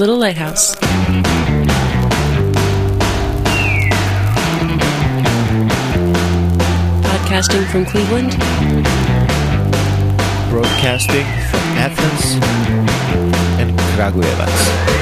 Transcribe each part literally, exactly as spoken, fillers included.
Little Lighthouse. Podcasting from Cleveland. Broadcasting from Athens and Kragujevac.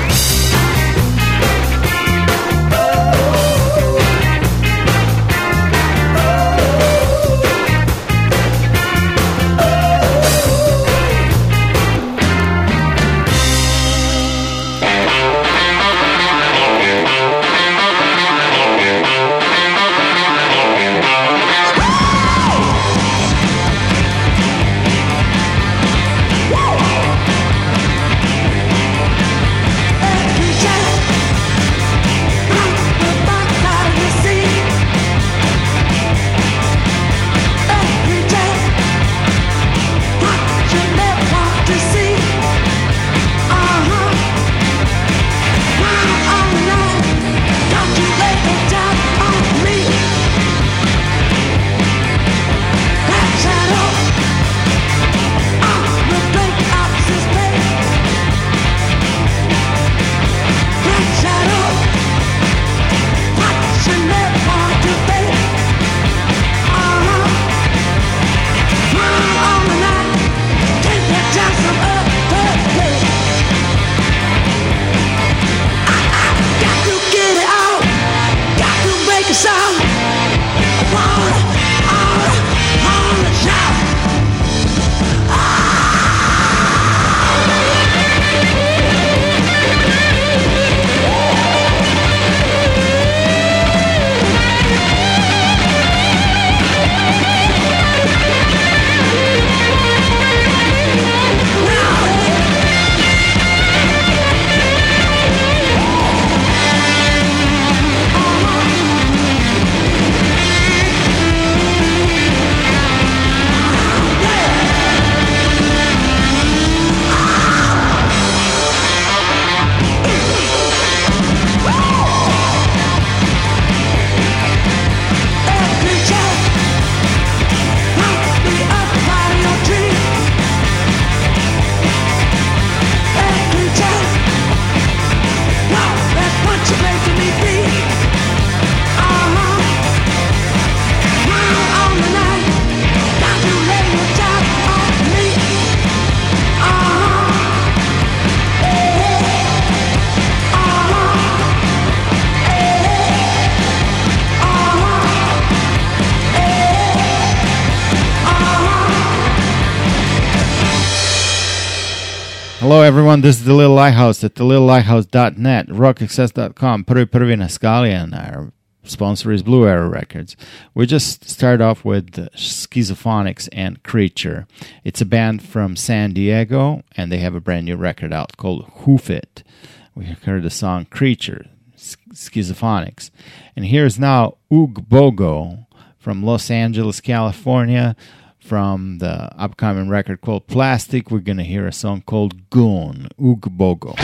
Hello everyone, this is The Little Lighthouse at the little lighthouse dot net, rock access dot com, prvi prvi na skali, and our sponsor is Blue Arrow Records. We just started off with Schizophonics and Creature. It's a band from San Diego, and they have a brand new record out called Hoof It. We heard the song Creature, Schizophonics. And here's now Oog Bogo from Los Angeles, California. From the upcoming record called Plastic, we're going to hear a song called Goon, Oog Bogo.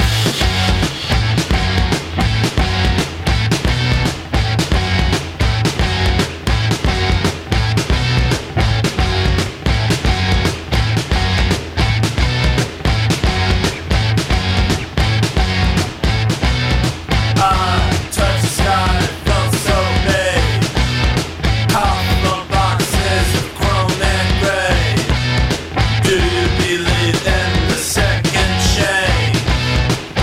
Do you believe in the second shade?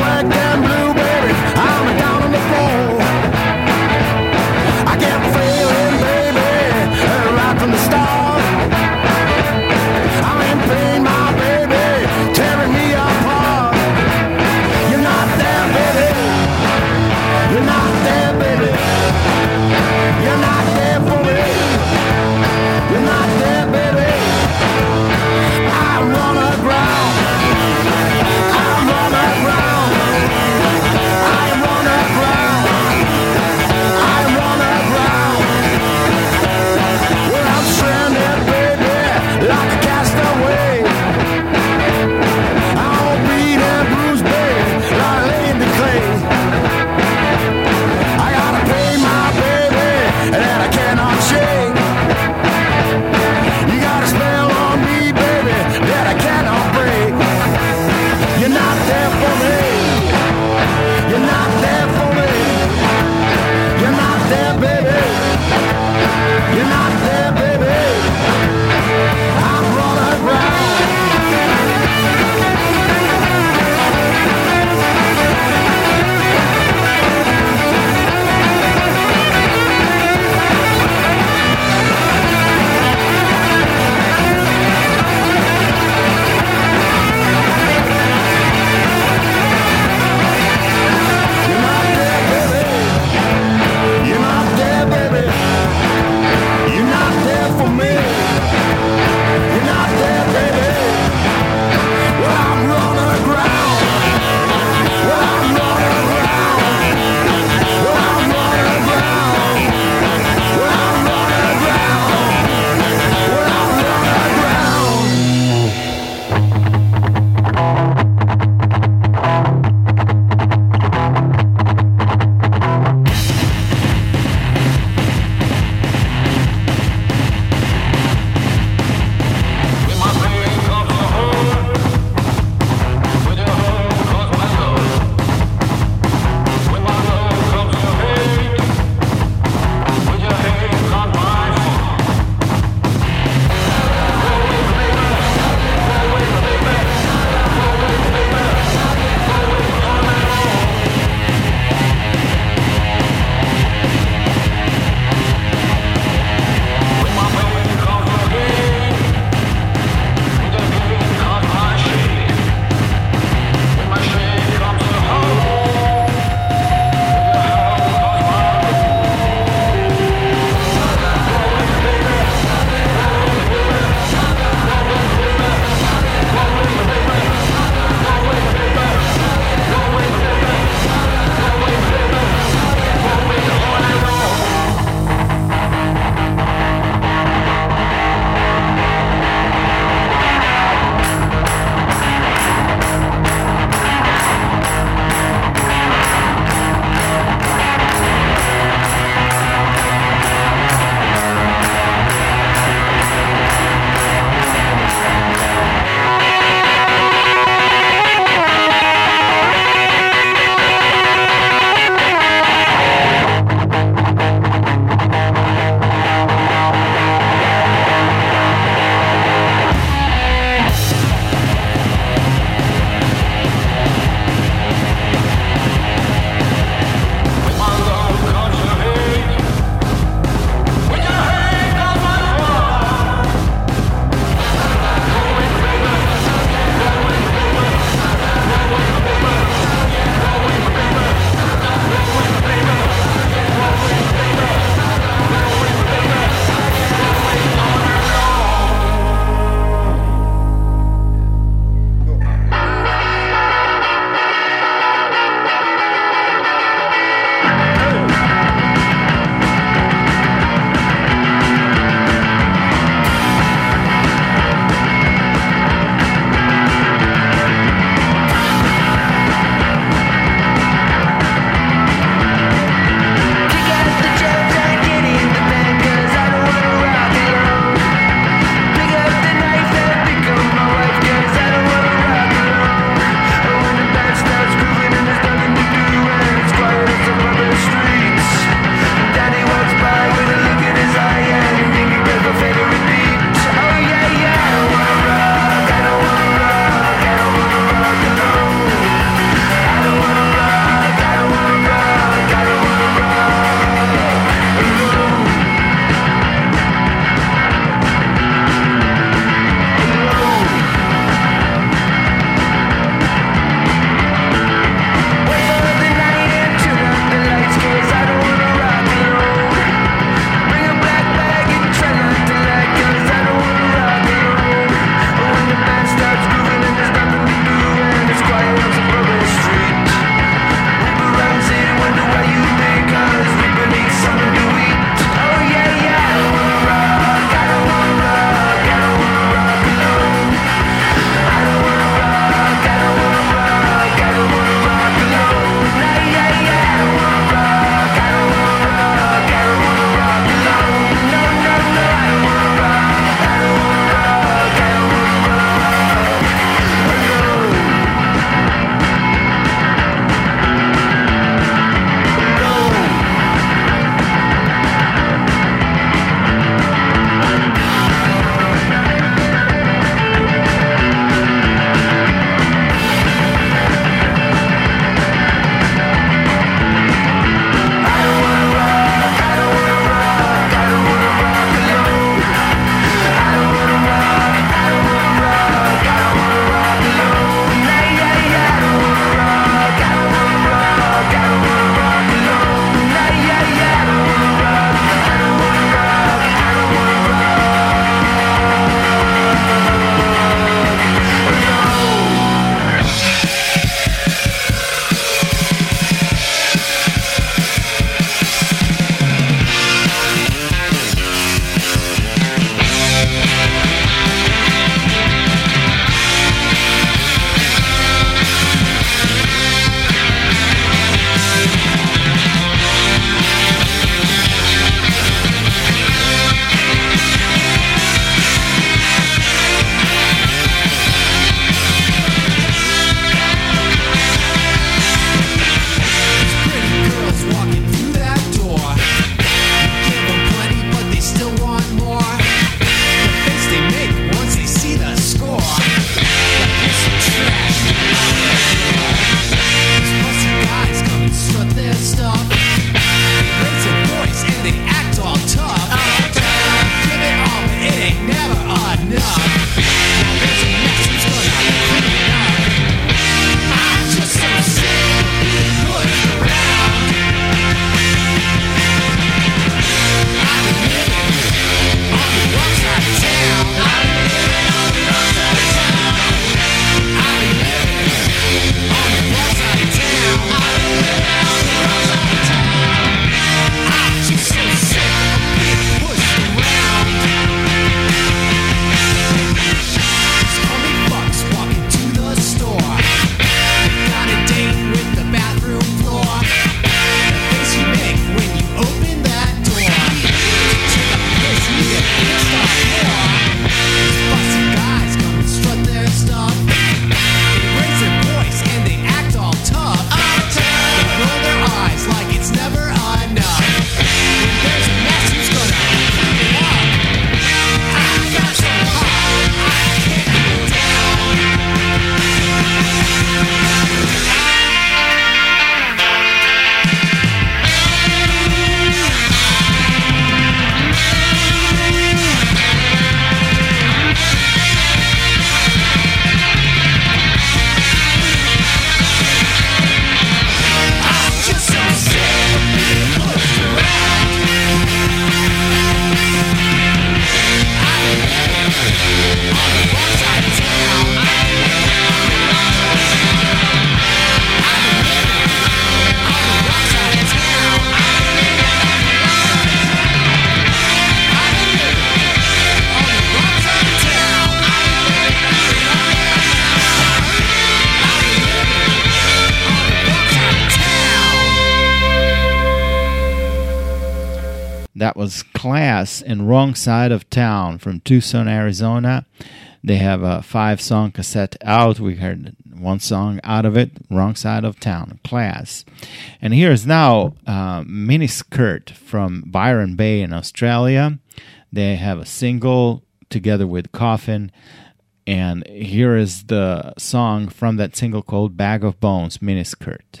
That was Class and Wrong Side of Town from Tucson, Arizona. They have a five-song cassette out. We heard one song out of it, Wrong Side of Town, Class. And here's now uh, Miniskirt from Byron Bay in Australia. They have a single together with Coffin. And here is the song from that single called Bag of Bones, Miniskirt.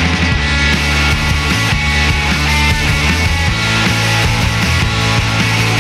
Thank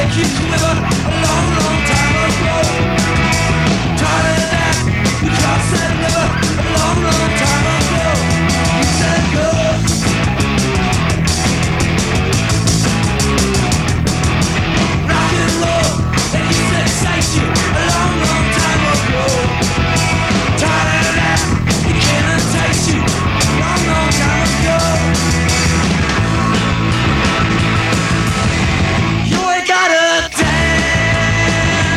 You ain't gotta dance.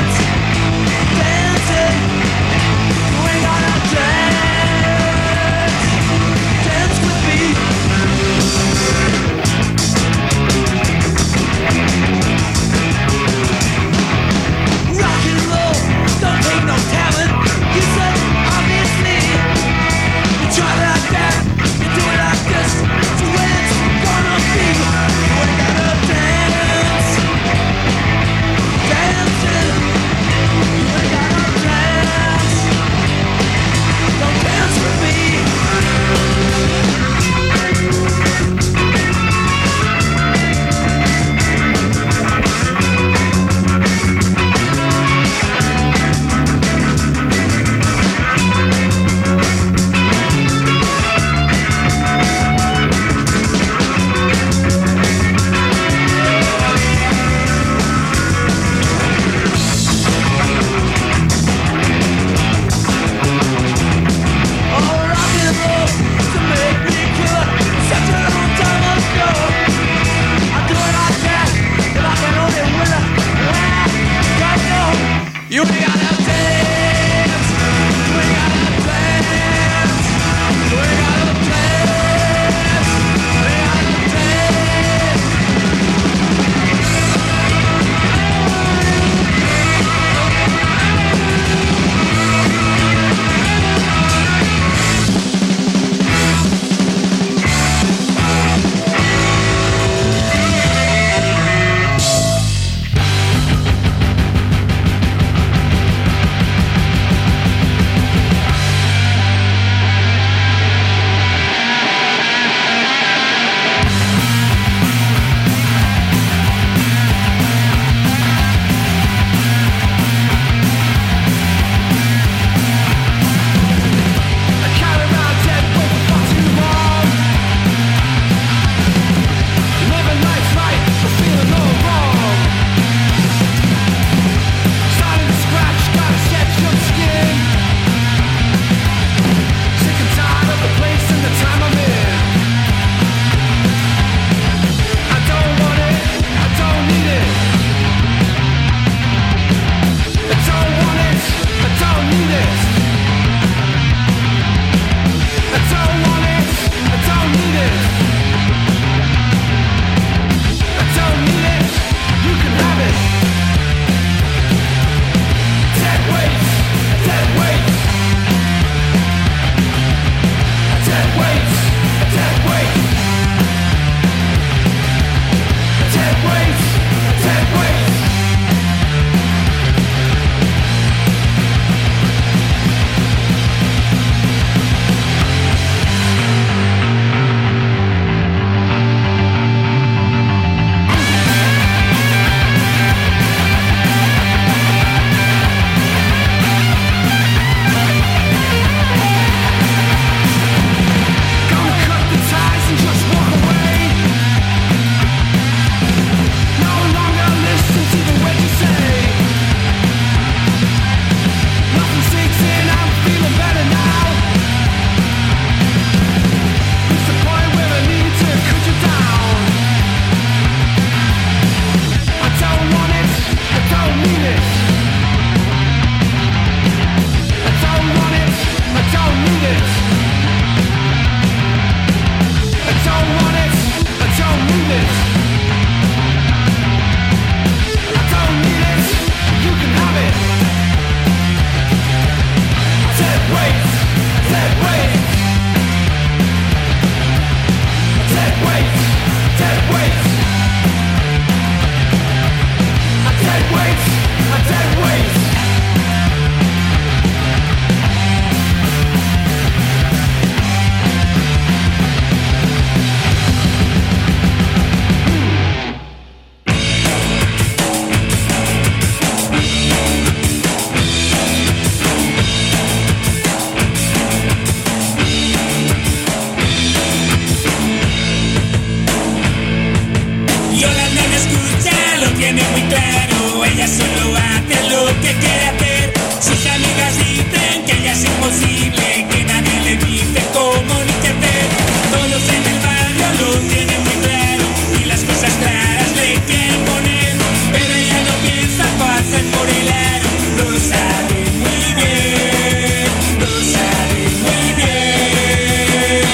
no, ella solo hace lo que quiere hacer. Sus amigas dicen que ella es imposible, que nadie le dice cómo ni qué hacer. Todos en el barrio lo tienen muy claro y las cosas claras le quieren poner, pero ella no piensa pasar por el aro, lo sabe muy bien, lo sabe muy bien,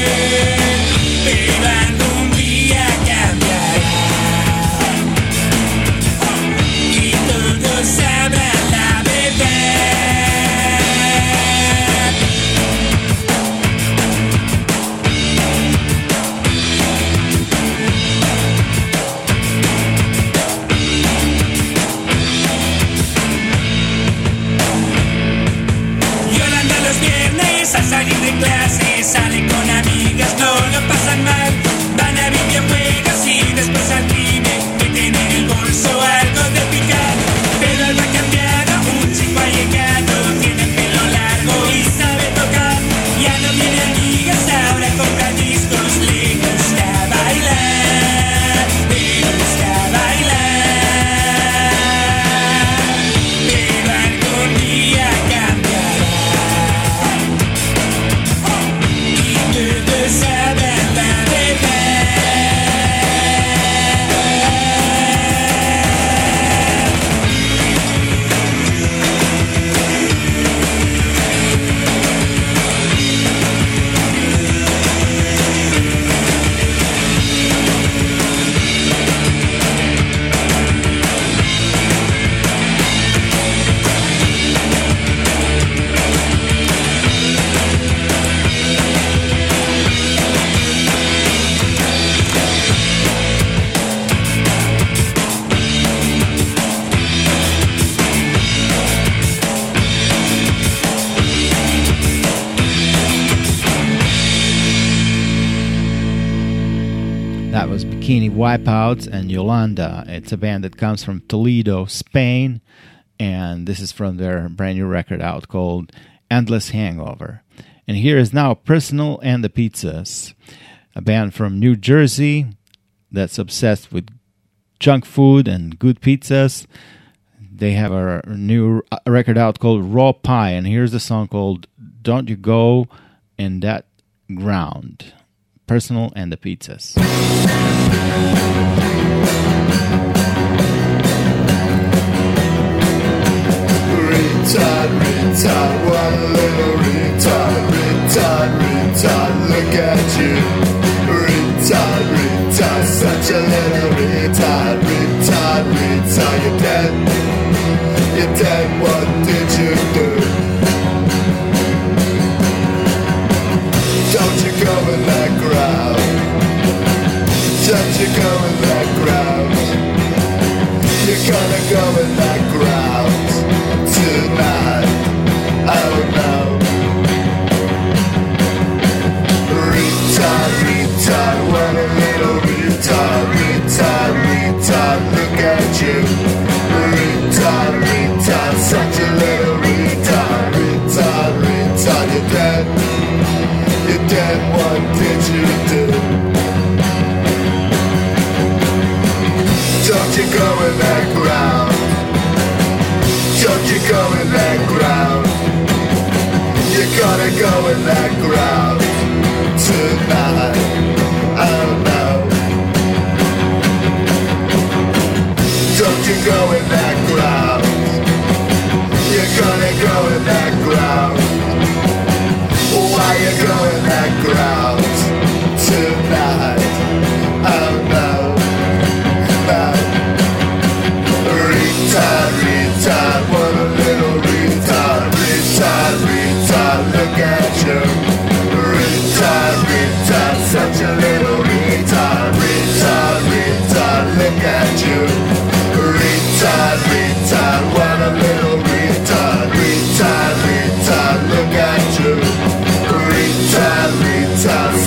pero algún día cambiará y todos sabrán la verdad. Yolanda los viernes al salir de clase sale con amigas, no lo pasan mal. Van a videojuegos y después al cine, meten en el bolso algo de picar. Pero algo ha cambiado, un chico ha llegado, tiene el pelo largo y sabe tocar. Ya no tiene amigas, ahora compra discos, le gusta bailar, le gusta bailar, pero algún día cambiará y todos sabrán la verdad. That was Bikini Wipeouts and Yolanda. It's a band that comes from Toledo, Spain, and this is from their brand new record out called Endless Hangover. And here is now Personal and the Pizzas, a band from New Jersey that's obsessed with junk food and good pizzas. They have a new record out called Raw Pie, and here's a song called Don't You Go in That Ground. Personal and the Pizzas. Retard, retard, what a little retard, retard, retard, look at you. Retard, retard, such a little retard, retard, retard, you're dead, you're dead, what did you do? Don't you go in that crowd, don't you go in that crowd, you're gonna go in that crowd tonight, oh no. Retard, retard, what a little retard, retard, retard, look at you. Retard, retard, such a little retard, retard, retard, you're dead, you're dead, what did you do? Don't you go in that ground, don't you go in that ground, you're gonna go in that ground tonight, oh no. Don't you go in that ground, you're gonna go in that ground. Why you go in that ground tonight, oh no, no. Retard, retard, what a little retard, retard, retard, look at you. Retard, retard, such a little retard, retard, retard, look at you. Retard, retard, what a little retard, retard, retard, look at you. Retard, retard,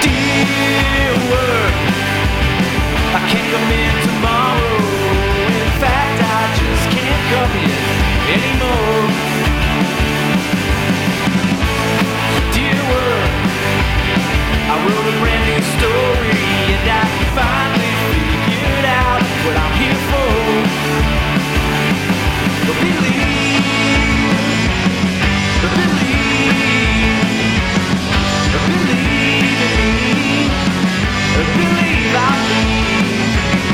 Dear work, I can't come in tomorrow. In fact, I just can't come in anymore. Dear work, I wrote a brand new story and I finally figured out what I'm here for. But believe, but believe, but believe in me, but believe I'll leave.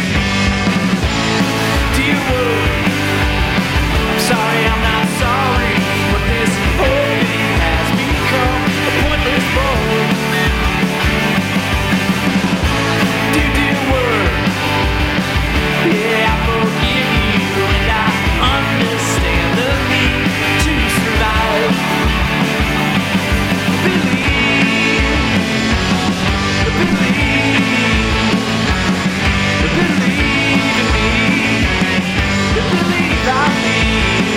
Dear world, I'm sorry I'm not sorry, but this whole thing has become a pointless bore. Dear, dear world, yeah, I forgive you and I understand the need to survive. Believe, believe, believe in me, believe I need.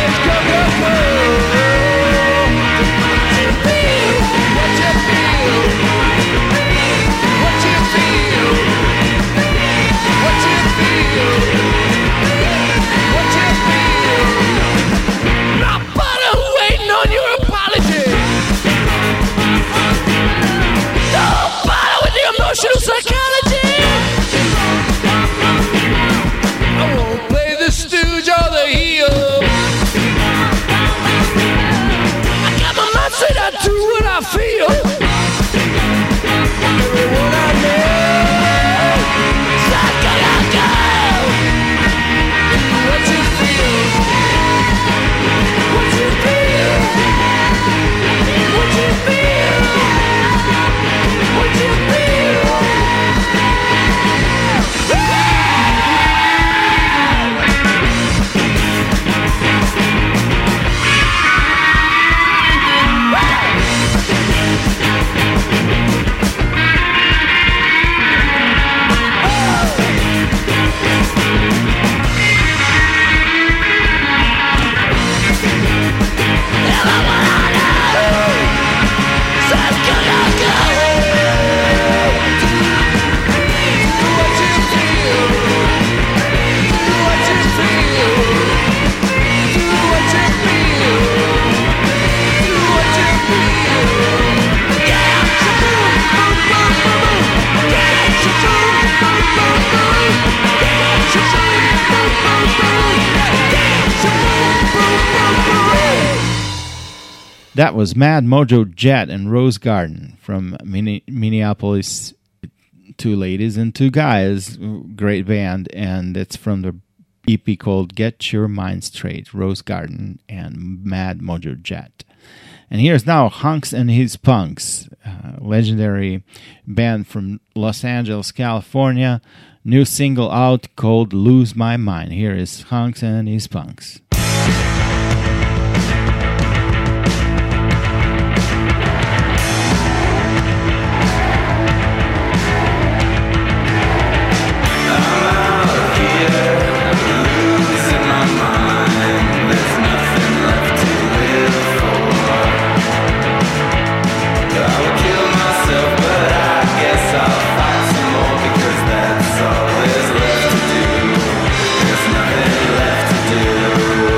What you feel? That was Mad Mojo Jet and Rose Garden from Minne- Minneapolis. Two ladies and two guys, great band, and it's from the E P called Get Your Mind Straight, Rose Garden and Mad Mojo Jet. And here's now Hunks and His Punks, uh, legendary band from Los Angeles, California. New single out called Lose My Mind. Here is Hunks and His Punks. There's nothing left to do.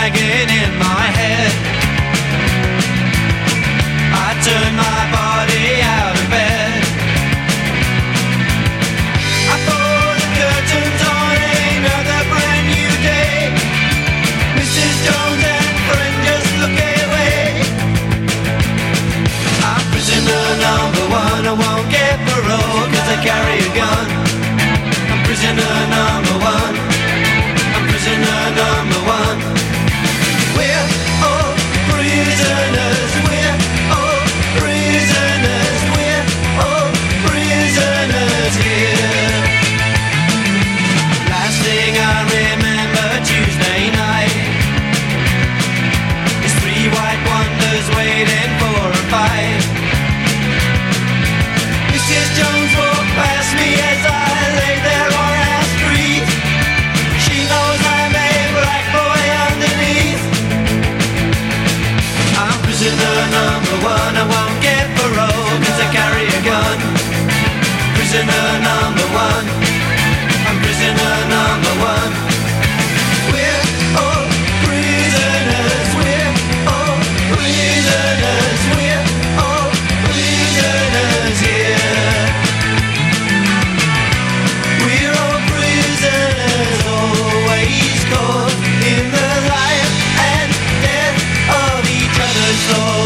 nagging in my head. I turn my body out of bed. I pull the curtains on another brand new day. Missus Jones and friend just look away. I'm prisoner number one, I won't get parole cause I carry a gun. I'm prisoner number one, I'm prisoner number one. We're all prisoners, we're all prisoners, we're all prisoners here. Last thing I remember Tuesday night is three white wonders waiting for a fight. Missus Jones walked past me as I lay there on our street. She knows I'm a black boy underneath. I'm prisoner number one, I won't get parole cause I carry a gun. Prisoner number one, I'm prisoner number one. We're all prisoners, we're all prisoners, we're all prisoners here. We're all prisoners, always caught in the life and death of each other's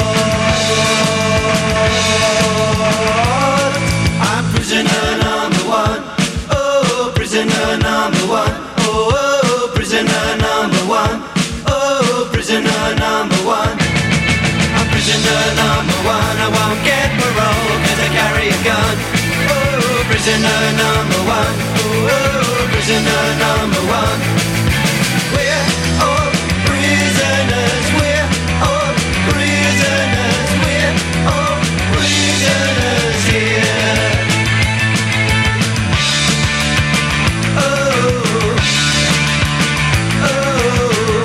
thoughts. I'm prisoner number one, oh, prisoner number one, oh, oh, prisoner number one, oh, prisoner number one. I'm prisoner number one, I won't get parole cause I carry a gun. Oh, prisoner number one, oh, oh, prisoner number one. We're all prisoners, we're all prisoners, we're all prisoners here. Oh, oh, oh.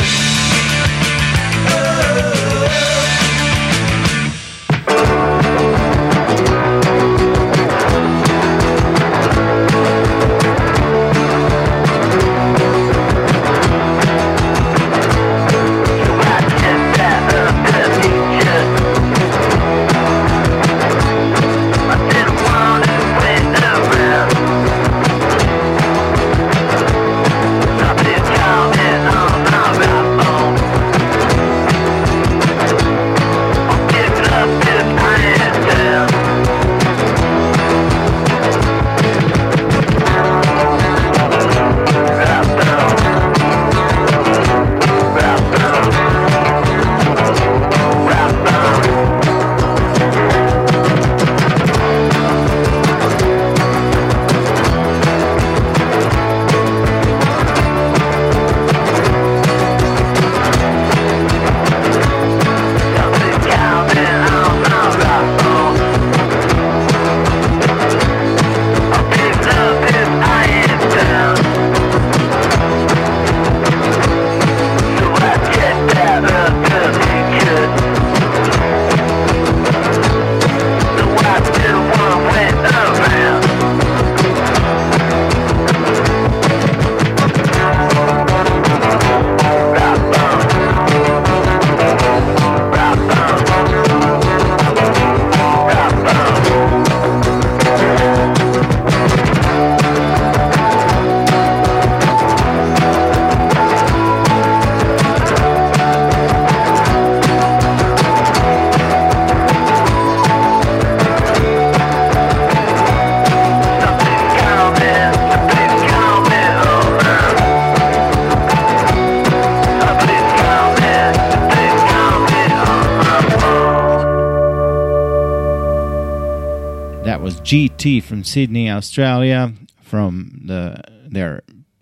G T from Sydney, Australia, from the their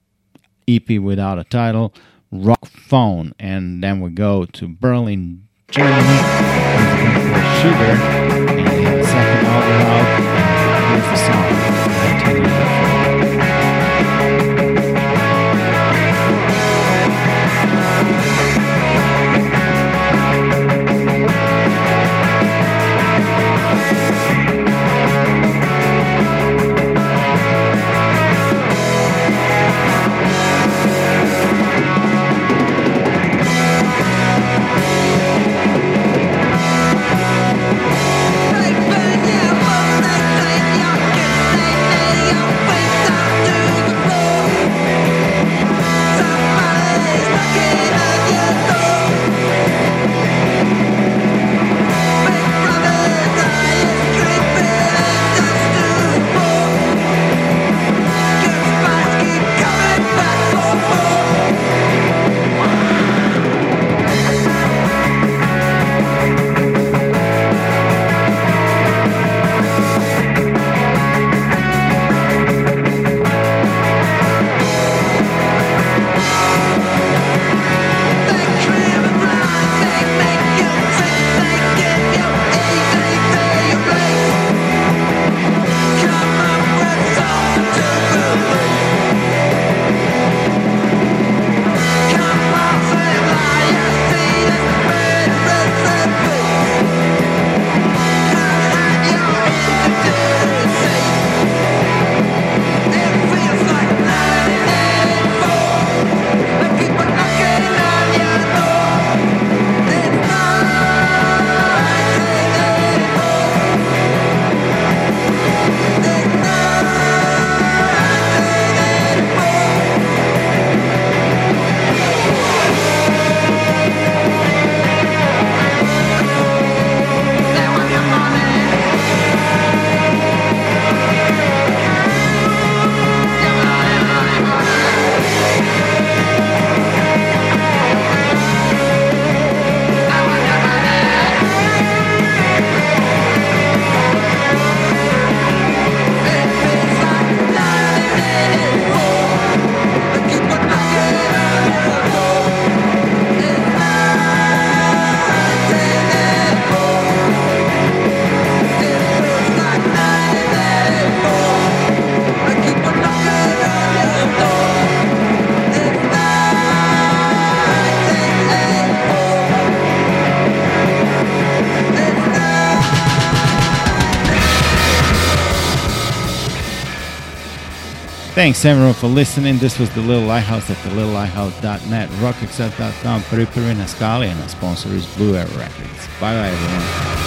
E P without a title, Rock Phone. And then we go to Berlin, Germany, Sugar, and they have a second album out. Here's the song, nineteen eighty-four. Thanks everyone for listening. This was The Little Lighthouse at the little lighthouse dot net, rock excess dot com, Prvi Prvi na skali, and our sponsor is Blue Arrow Records. Bye bye everyone.